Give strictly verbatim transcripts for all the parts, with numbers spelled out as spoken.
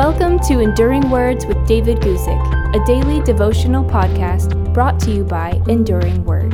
Welcome to Enduring Words with David Guzik, a daily devotional podcast brought to you by Enduring Word.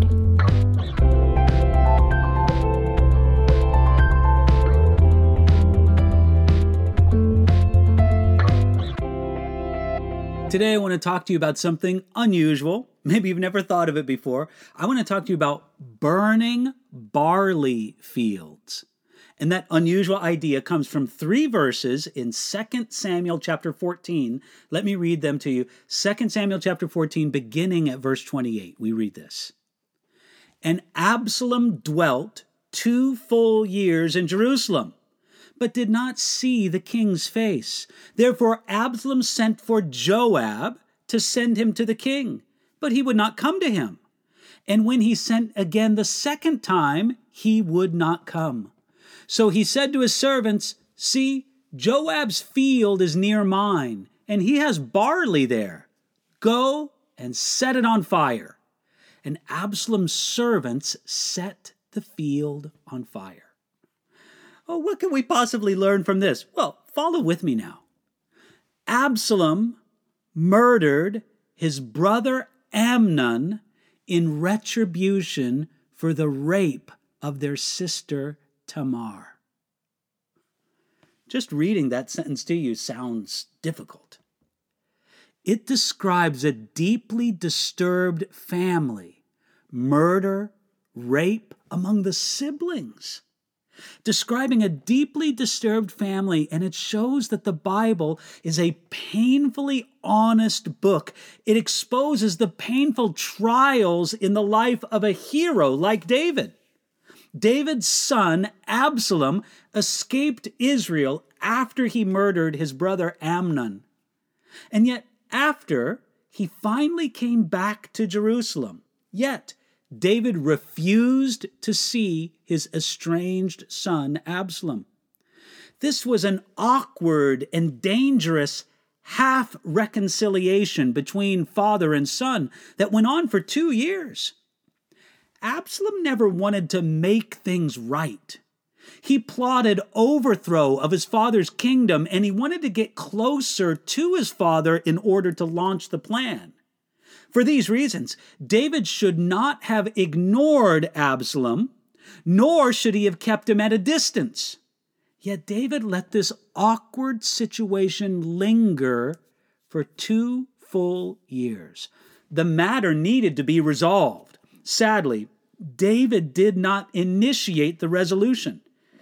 Today I want to talk to you about something unusual. Maybe you've never thought of it before. I want to talk to you about burning barley fields. And that unusual idea comes from three verses in Second Samuel chapter fourteen. Let me read them to you. Second Samuel chapter fourteen, beginning at verse twenty-eight. We read this. And Absalom dwelt two full years in Jerusalem, but did not see the king's face. Therefore Absalom sent for Joab to send him to the king, but he would not come to him. And when he sent again the second time, he would not come. So he said to his servants, See, Joab's field is near mine, and he has barley there. Go and set it on fire. And Absalom's servants set the field on fire. Oh, what can we possibly learn from this? Well, follow with me now. Absalom murdered his brother Amnon in retribution for the rape of their sister Tamar. Just reading that sentence to you sounds difficult. It describes a deeply disturbed family, murder, rape among the siblings. Describing a deeply disturbed family, and it shows that the Bible is a painfully honest book. It exposes the painful trials in the life of a hero like David. David's son, Absalom, escaped Israel after he murdered his brother Amnon. And yet, after, he finally came back to Jerusalem. Yet, David refused to see his estranged son, Absalom. This was an awkward and dangerous half-reconciliation between father and son that went on for two years. Absalom never wanted to make things right. He plotted overthrow of his father's kingdom, and he wanted to get closer to his father in order to launch the plan. For these reasons, David should not have ignored Absalom, nor should he have kept him at a distance. Yet David let this awkward situation linger for two full years. The matter needed to be resolved. Sadly, David did not initiate the resolution.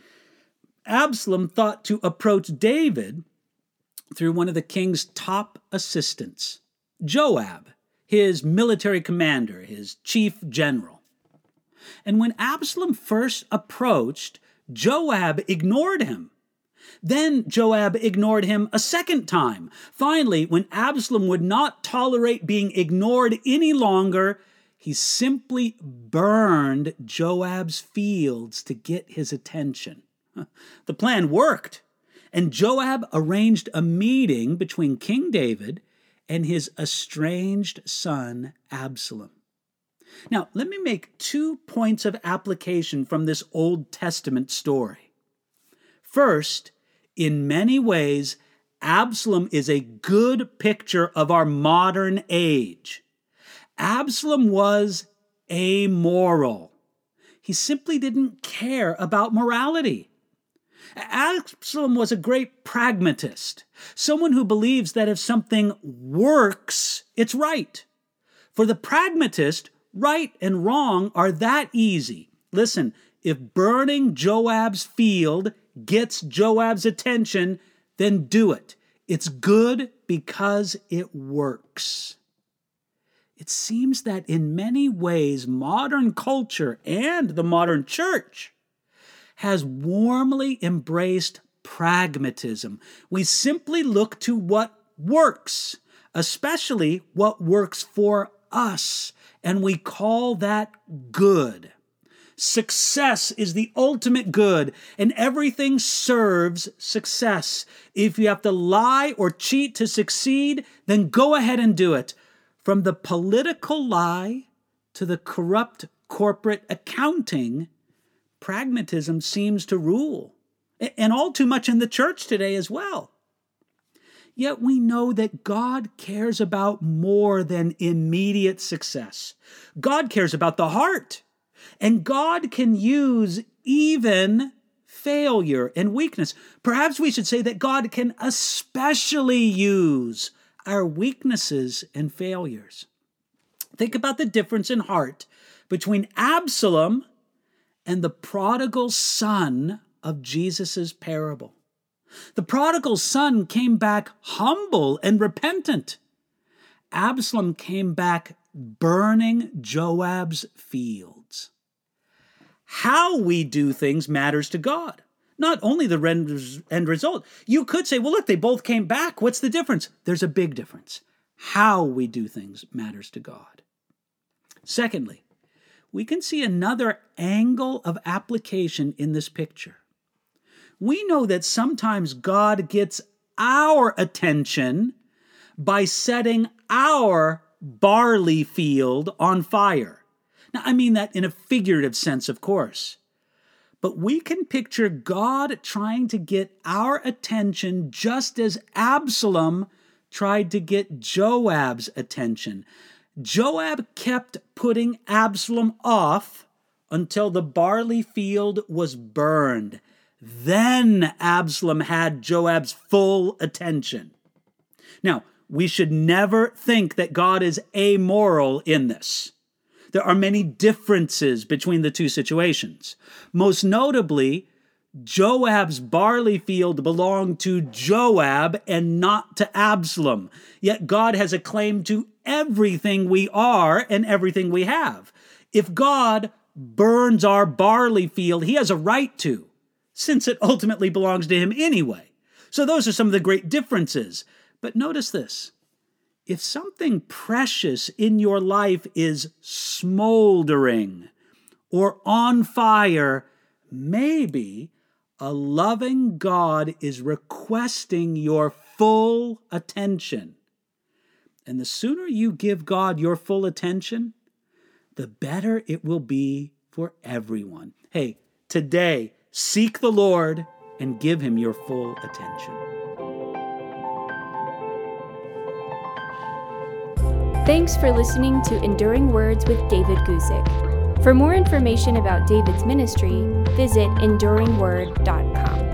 Absalom thought to approach David through one of the king's top assistants, Joab, his military commander, his chief general. And when Absalom first approached, Joab ignored him. Then Joab ignored him a second time. Finally, when Absalom would not tolerate being ignored any longer, he simply burned Joab's fields to get his attention. The plan worked, and Joab arranged a meeting between King David and his estranged son, Absalom. Now, let me make two points of application from this Old Testament story. First, in many ways, Absalom is a good picture of our modern age. Absalom was amoral. He simply didn't care about morality. Absalom was a great pragmatist, someone who believes that if something works, it's right. For the pragmatist, right and wrong are that easy. Listen, if burning Joab's field gets Joab's attention, then do it. It's good because it works. It seems that in many ways, modern culture and the modern church has warmly embraced pragmatism. We simply look to what works, especially what works for us, and we call that good. Success is the ultimate good, and everything serves success. If you have to lie or cheat to succeed, then go ahead and do it. From the political lie to the corrupt corporate accounting, pragmatism seems to rule, and all too much in the church today as well. Yet we know that God cares about more than immediate success. God cares about the heart. And God can use even failure and weakness. Perhaps we should say that God can especially use our weaknesses and failures. Think about the difference in heart between Absalom and the prodigal son of Jesus' parable. The prodigal son came back humble and repentant. Absalom came back burning Joab's fields. How we do things matters to God, not only the end result. You could say, well, look, they both came back. What's the difference? There's a big difference. How we do things matters to God. Secondly, we can see another angle of application in this picture. We know that sometimes God gets our attention by setting our barley field on fire. Now, I mean that in a figurative sense, of course. But we can picture God trying to get our attention just as Absalom tried to get Joab's attention. Joab kept putting Absalom off until the barley field was burned. Then Absalom had Joab's full attention. Now, we should never think that God is amoral in this. There are many differences between the two situations. Most notably, Joab's barley field belonged to Joab and not to Absalom. Yet God has a claim to everything we are and everything we have. If God burns our barley field, he has a right to, since it ultimately belongs to him anyway. So those are some of the great differences. But notice this. If something precious in your life is smoldering or on fire, maybe a loving God is requesting your full attention. And the sooner you give God your full attention, the better it will be for everyone. Hey, today, seek the Lord and give him your full attention. Thanks for listening to Enduring Words with David Guzik. For more information about David's ministry, visit enduring word dot com.